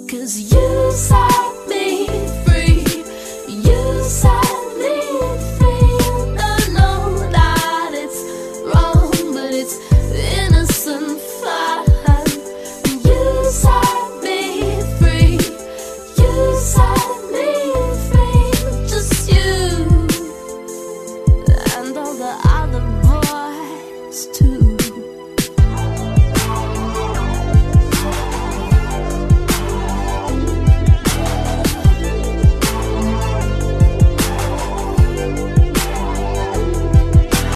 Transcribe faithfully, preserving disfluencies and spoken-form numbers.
'Cause you set me free. You set me free. And I know that it's wrong, but it's innocent fire.